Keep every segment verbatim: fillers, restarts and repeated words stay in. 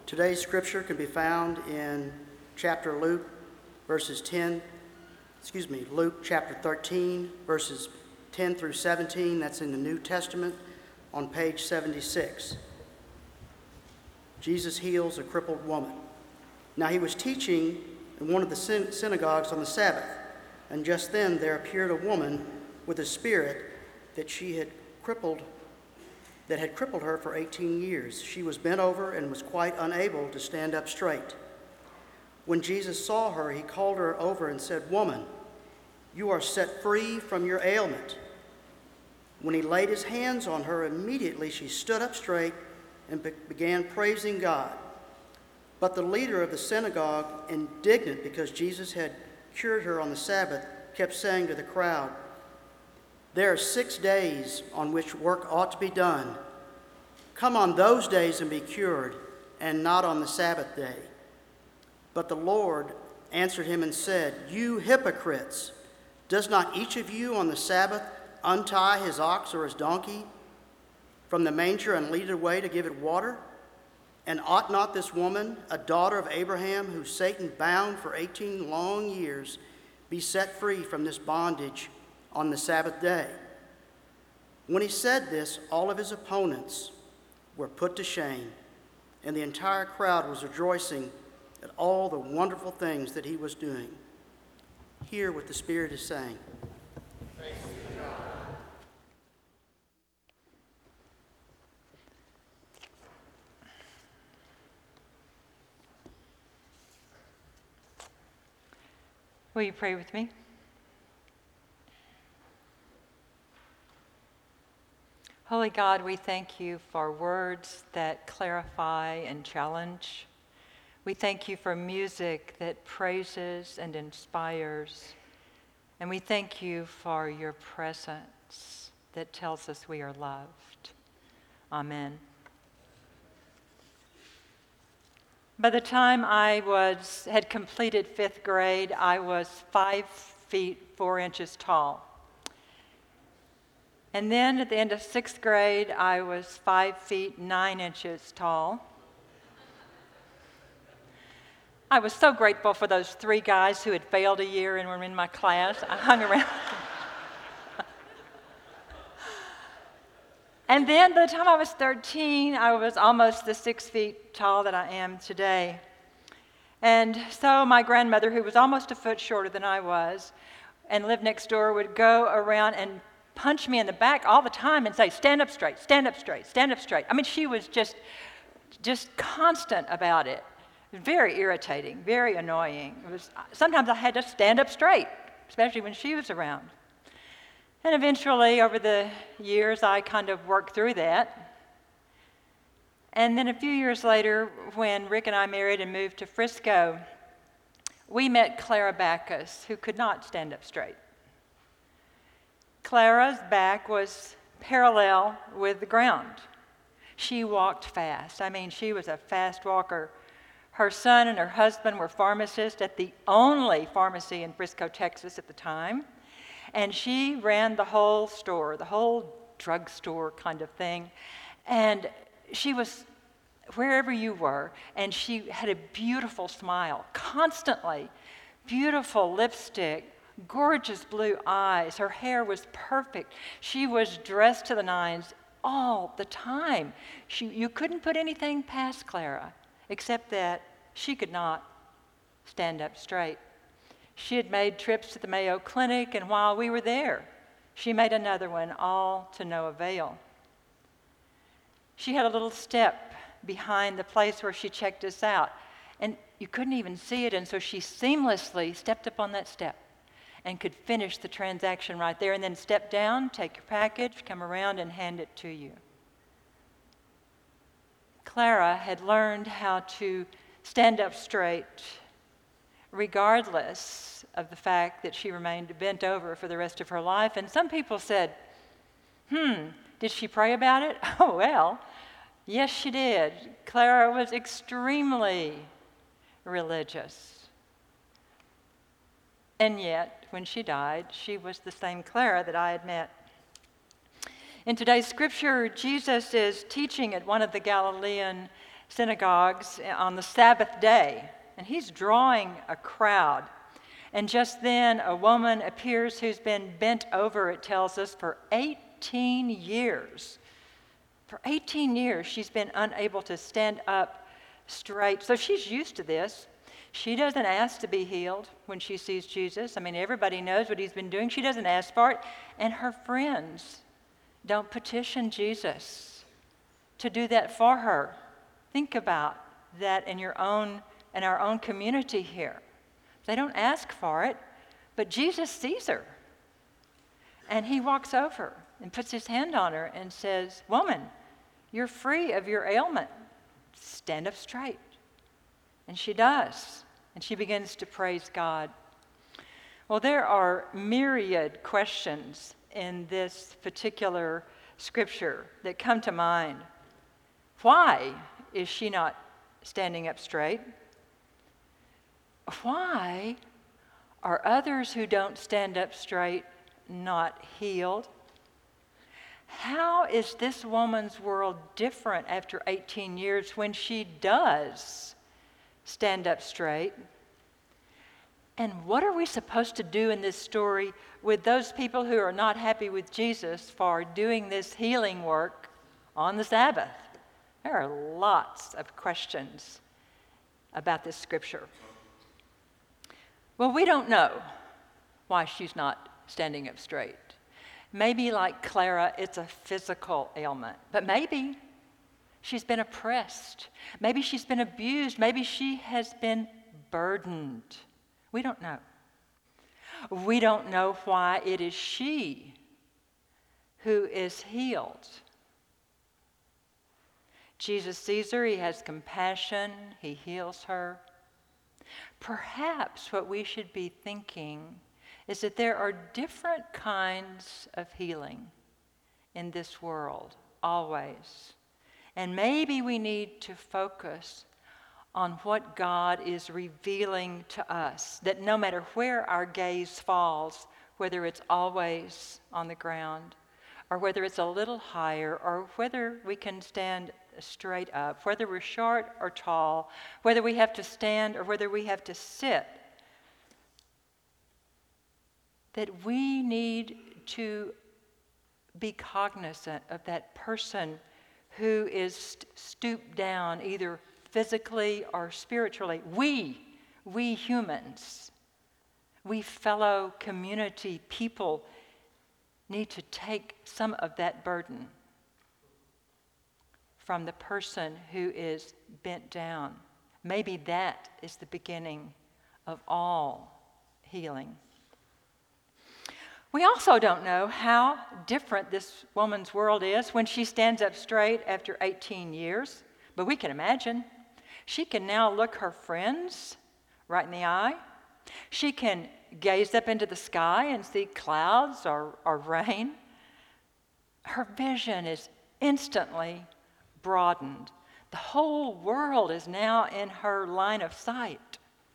Today's scripture can be found in chapter Luke, verses ten, excuse me, Luke chapter thirteen, verses ten through seventeen. That's in the New Testament on page seventy-six. Jesus heals a crippled woman. Now he was teaching in one of the syn- synagogues on the Sabbath, and just then there appeared a woman with a spirit that she had crippled that had crippled her for eighteen years. She was bent over and was quite unable to stand up straight. When Jesus saw her, he called her over and said, "Woman, you are set free from your ailment." When he laid his hands on her, immediately she stood up straight and be- began praising God. But the leader of the synagogue, indignant because Jesus had cured her on the Sabbath, kept saying to the crowd, "There are six days on which work ought to be done. Come on those days and be cured, and not on the Sabbath day." But the Lord answered him and said, "You hypocrites, does not each of you on the Sabbath untie his ox or his donkey from the manger and lead it away to give it water? And ought not this woman, a daughter of Abraham, who Satan bound for eighteen long years, be set free from this bondage on the Sabbath day?" When he said this, all of his opponents were put to shame, and the entire crowd was rejoicing at all the wonderful things that he was doing. Hear what the Spirit is saying. Thanks be to God. Will you pray with me? Holy God, we thank you for words that clarify and challenge. We thank you for music that praises and inspires. And we thank you for your presence that tells us we are loved. Amen. By the time I was had completed fifth grade, I was five feet four inches tall. And then at the end of sixth grade, I was five feet nine inches tall. I was so grateful for those three guys who had failed a year and were in my class. I hung around. And then by the time I was thirteen, I was almost the six feet tall that I am today. And so my grandmother, who was almost a foot shorter than I was and lived next door, would go around and punch me in the back all the time and say, "Stand up straight, stand up straight, stand up straight." I mean, she was just, just constant about it. Very irritating, very annoying. It was, sometimes I had to stand up straight, especially when she was around. And eventually, over the years, I kind of worked through that. And then a few years later, when Rick and I married and moved to Frisco, we met Clara Backus, who could not stand up straight. Clara's back was parallel with the ground. She walked fast. I mean, she was a fast walker. Her son and her husband were pharmacists at the only pharmacy in Frisco, Texas at the time. And she ran the whole store, the whole drugstore kind of thing. And she was wherever you were, and she had a beautiful smile, constantly. Beautiful lipstick, gorgeous blue eyes. Her hair was perfect. She was dressed to the nines all the time. She, you couldn't put anything past Clara, except that she could not stand up straight. She had made trips to the Mayo Clinic, and while we were there, she made another one, all to no avail. She had a little step behind the place where she checked us out, and you couldn't even see it, and so she seamlessly stepped up on that step and could finish the transaction right there, and then step down, take your package, come around, and hand it to you. Clara had learned how to stand up straight, regardless of the fact that she remained bent over for the rest of her life. And some people said, hmm, did she pray about it? Oh, well, yes, she did. Clara was extremely religious. And yet, when she died, she was the same Clara that I had met. In today's scripture, Jesus is teaching at one of the Galilean synagogues on the Sabbath day, and he's drawing a crowd. And just then, a woman appears who's been bent over, it tells us, for eighteen years. For eighteen years, she's been unable to stand up straight. So she's used to this. She doesn't ask to be healed when she sees Jesus. I mean, everybody knows what he's been doing. She doesn't ask for it. And her friends don't petition Jesus to do that for her. Think about that in your own, in our own community here. They don't ask for it, but Jesus sees her. And he walks over and puts his hand on her and says, "Woman, you're free of your ailment. Stand up straight." And she does. And she begins to praise God. Well, there are myriad questions in this particular scripture that come to mind. Why is she not standing up straight? Why are others who don't stand up straight not healed? How is this woman's world different after eighteen years when she does stand up straight? And what are we supposed to do in this story with those people who are not happy with Jesus for doing this healing work on the Sabbath? There are lots of questions about this scripture. Well, we don't know why she's not standing up straight. Maybe, like Clara, it's a physical ailment, but maybe she's been oppressed. Maybe she's been abused. Maybe she has been burdened. We don't know. We don't know why it is she who is healed. Jesus sees her, he has compassion, he heals her. Perhaps what we should be thinking is that there are different kinds of healing in this world, always. And maybe we need to focus on what God is revealing to us, that no matter where our gaze falls, whether it's always on the ground, or whether it's a little higher, or whether we can stand straight up, whether we're short or tall, whether we have to stand or whether we have to sit, that we need to be cognizant of that person who is st- stooped down, either physically or spiritually. We, we humans, we fellow community people need to take some of that burden from the person who is bent down. Maybe that is the beginning of all healing. We also don't know how different this woman's world is when she stands up straight after eighteen years, but we can imagine. She can now look her friends right in the eye. She can gaze up into the sky and see clouds or, or rain. Her vision is instantly broadened. The whole world is now in her line of sight.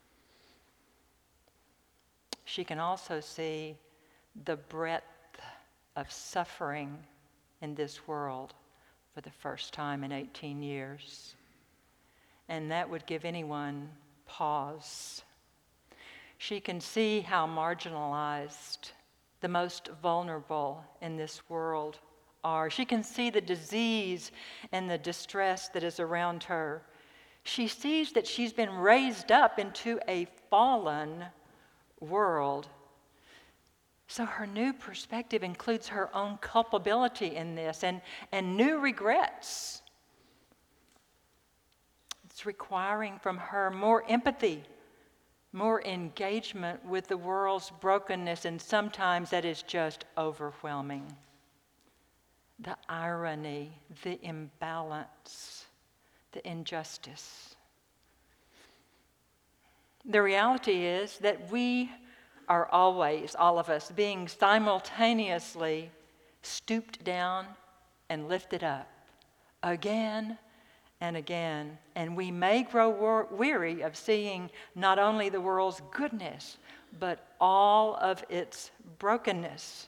She can also see the breadth of suffering in this world for the first time in eighteen years. And that would give anyone pause. She can see how marginalized the most vulnerable in this world are. She can see the disease and the distress that is around her. She sees that she's been raised up into a fallen world. So her new perspective includes her own culpability in this and, and new regrets. It's requiring from her more empathy, more engagement with the world's brokenness, and sometimes that is just overwhelming. The irony, the imbalance, the injustice. The reality is that we are always, all of us, being simultaneously stooped down and lifted up again and again. And we may grow weary of seeing not only the world's goodness, but all of its brokenness.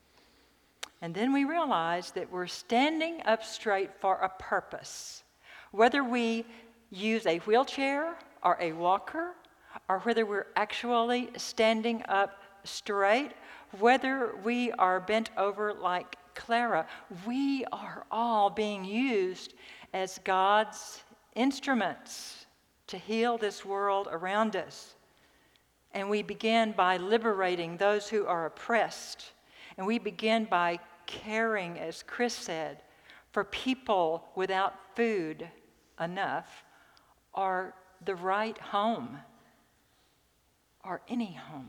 And then we realize that we're standing up straight for a purpose. whether we use a wheelchair or a walker, or whether we're actually standing up straight, whether we are bent over like Clara, we are all being used as God's instruments to heal this world around us. And we begin by liberating those who are oppressed. And we begin by caring, as Chris said, for people without food enough, or the right home, or any home.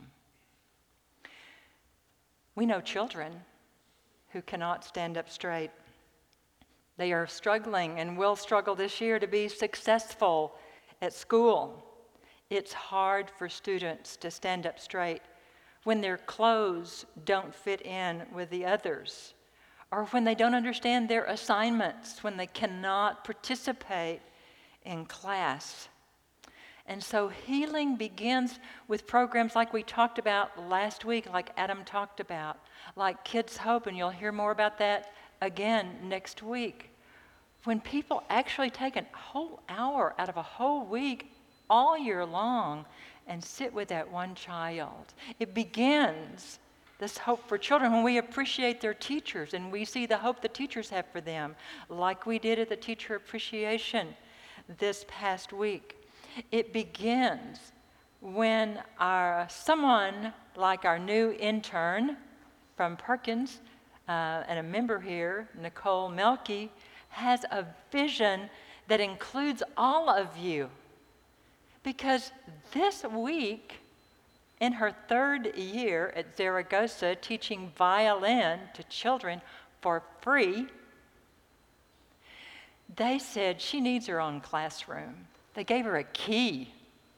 We know children who cannot stand up straight. They are struggling and will struggle this year to be successful at school. It's hard for students to stand up straight when their clothes don't fit in with the others, or when they don't understand their assignments, when they cannot participate in class. And so healing begins with programs like we talked about last week, like Adam talked about, like Kids Hope, and you'll hear more about that again next week. When people actually take a whole hour out of a whole week all year long and sit with that one child, it begins this hope for children when we appreciate their teachers and we see the hope the teachers have for them, like we did at the Teacher Appreciation this past week. It begins when our, someone like our new intern from Perkins uh, and a member here, Nicole Melke, has a vision that includes all of you. Because this week, in her third year at Zaragoza, teaching violin to children for free, they said she needs her own classroom. They gave her a key.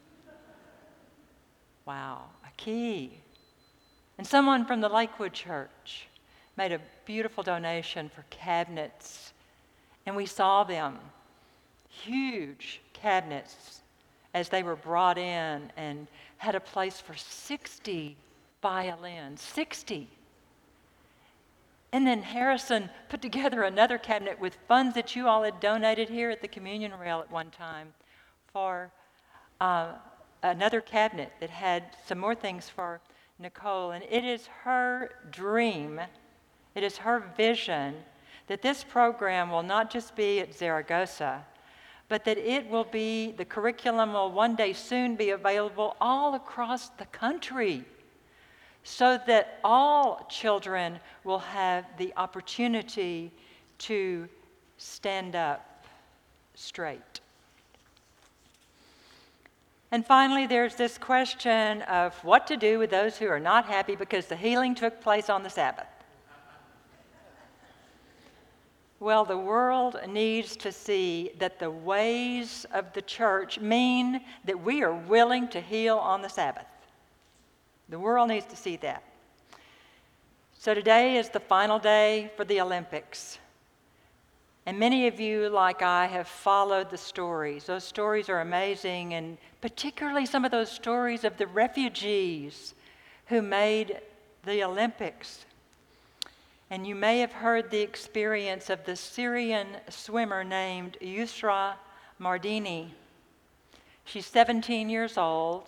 Wow, a key. And someone from the Lakewood Church made a beautiful donation for cabinets. And we saw them, huge cabinets, as they were brought in and had a place for sixty violins, sixty. And then Harrison put together another cabinet with funds that you all had donated here at the communion rail at one time for uh, another cabinet that had some more things for Nicole. And it is her dream, it is her vision that this program will not just be at Zaragoza, but that it will be, the curriculum will one day soon be available all across the country, so that all children will have the opportunity to stand up straight. And finally, there's this question of what to do with those who are not happy because the healing took place on the Sabbath. Well, the world needs to see that the ways of the church mean that we are willing to heal on the Sabbath. The world needs to see that. So today is the final day for the Olympics. And many of you, like I, have followed the stories. Those stories are amazing, and particularly some of those stories of the refugees who made the Olympics. And you may have heard the experience of the Syrian swimmer named Yusra Mardini. She's seventeen years old.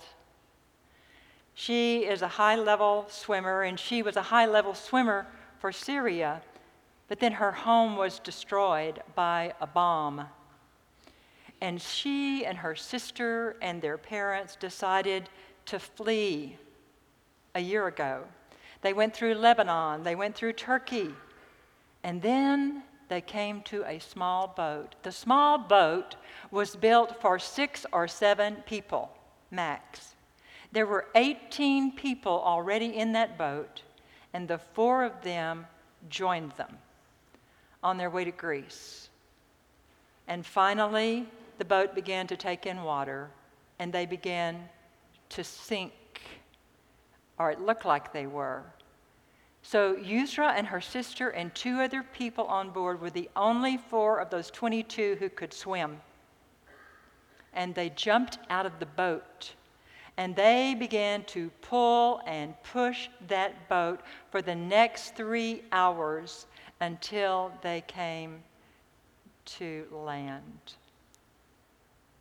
She is a high-level swimmer, and she was a high-level swimmer for Syria, but then her home was destroyed by a bomb. And she and her sister and their parents decided to flee a year ago. They went through Lebanon, they went through Turkey, and then they came to a small boat. The small boat was built for six or seven people, max. There were eighteen people already in that boat, and the four of them joined them on their way to Greece. And finally, the boat began to take in water, and they began to sink, or it looked like they were. So Yusra and her sister and two other people on board were the only four of those twenty-two who could swim. And they jumped out of the boat, and they began to pull and push that boat for the next three hours until they came to land.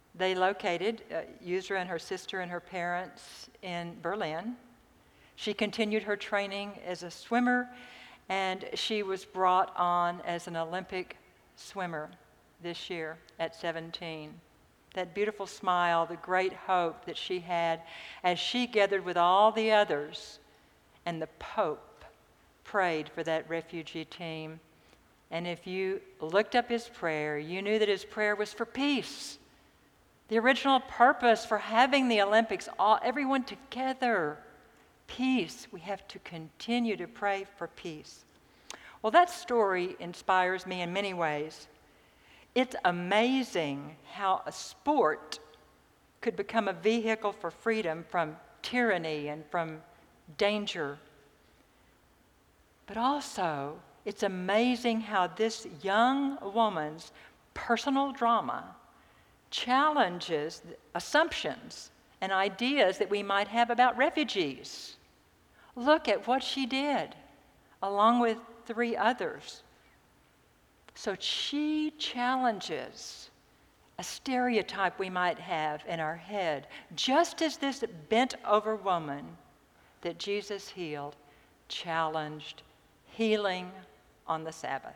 They located uh, Yusra and her sister and her parents in Berlin. She continued her training as a swimmer, and she was brought on as an Olympic swimmer this year at seventeen. That beautiful smile, the great hope that she had as she gathered with all the others, and the Pope prayed for that refugee team. And if you looked up his prayer, you knew that his prayer was for peace. The original purpose for having the Olympics, all, everyone together, peace. We have to continue to pray for peace. Well, that story inspires me in many ways. It's amazing how a sport could become a vehicle for freedom from tyranny and from danger. But also, it's amazing how this young woman's personal drama challenges assumptions and ideas that we might have about refugees. Look at what she did, along with three others. So she challenges a stereotype we might have in our head, just as this bent-over woman that Jesus healed challenged healing on the Sabbath.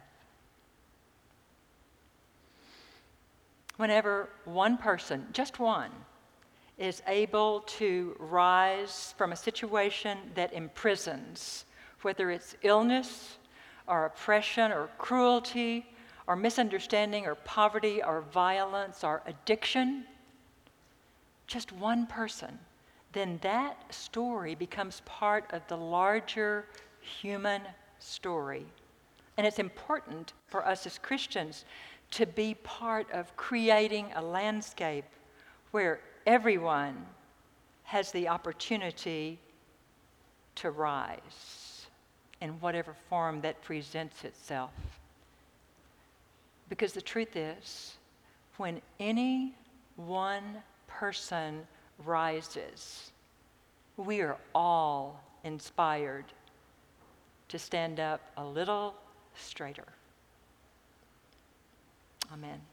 Whenever one person, just one, is able to rise from a situation that imprisons, whether it's illness or oppression or cruelty or misunderstanding or poverty or violence or addiction, just one person, then that story becomes part of the larger human story. And it's important for us as Christians to be part of creating a landscape where everyone has the opportunity to rise in whatever form that presents itself. Because the truth is, when any one person rises, we are all inspired to stand up a little straighter. Amen.